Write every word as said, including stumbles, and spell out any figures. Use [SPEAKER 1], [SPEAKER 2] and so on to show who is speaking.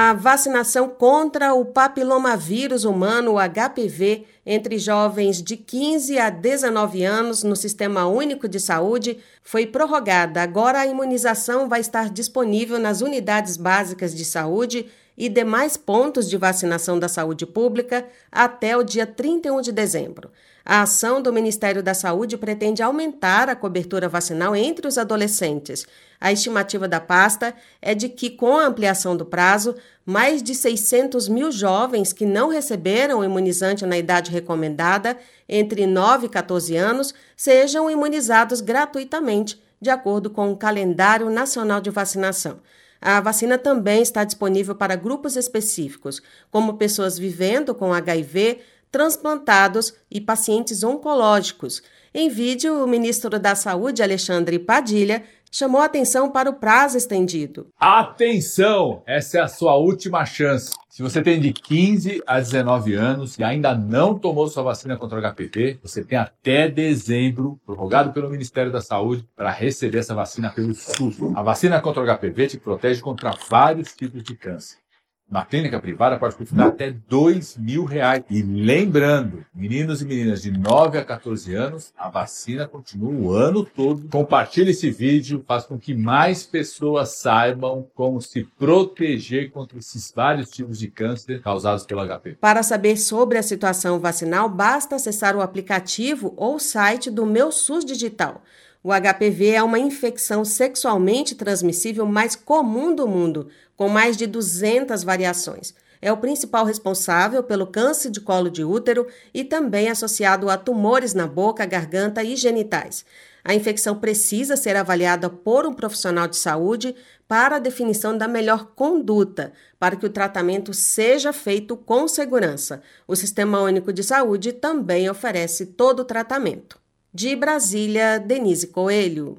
[SPEAKER 1] A vacinação contra o papilomavírus humano, o H P V, entre jovens de quinze a dezenove anos no Sistema Único de Saúde foi prorrogada. Agora a imunização vai estar disponível nas unidades básicas de saúde e demais pontos de vacinação da saúde pública até o dia trinta e um de dezembro. A ação do Ministério da Saúde pretende aumentar a cobertura vacinal entre os adolescentes. A estimativa da pasta é de que, com a ampliação do prazo, mais de seiscentos mil jovens que não receberam o imunizante na idade recomendada, entre nove e quatorze anos, sejam imunizados gratuitamente, de acordo com o Calendário Nacional de Vacinação. A vacina também está disponível para grupos específicos, como pessoas vivendo com H I V, transplantados e pacientes oncológicos. Em vídeo, o ministro da Saúde, Alexandre Padilha, chamou atenção para o prazo estendido.
[SPEAKER 2] Atenção! Essa é a sua última chance. Se você tem de quinze a dezenove anos e ainda não tomou sua vacina contra o H P V, você tem até dezembro, prorrogado pelo Ministério da Saúde, para receber essa vacina pelo SUS. A vacina contra o H P V te protege contra vários tipos de câncer. Na clínica privada pode custar até dois mil reais. E lembrando, meninos e meninas de nove a quatorze anos, a vacina continua o ano todo. Compartilhe esse vídeo, faça com que mais pessoas saibam como se proteger contra esses vários tipos de câncer causados pelo H P V.
[SPEAKER 1] Para saber sobre a situação vacinal, basta acessar o aplicativo ou o site do Meu SUS Digital. O H P V é uma infecção sexualmente transmissível mais comum do mundo, com mais de duzentas variações. É o principal responsável pelo câncer de colo de útero e também associado a tumores na boca, garganta e genitais. A infecção precisa ser avaliada por um profissional de saúde para a definição da melhor conduta, para que o tratamento seja feito com segurança. O Sistema Único de Saúde também oferece todo o tratamento. De Brasília, Denise Coelho.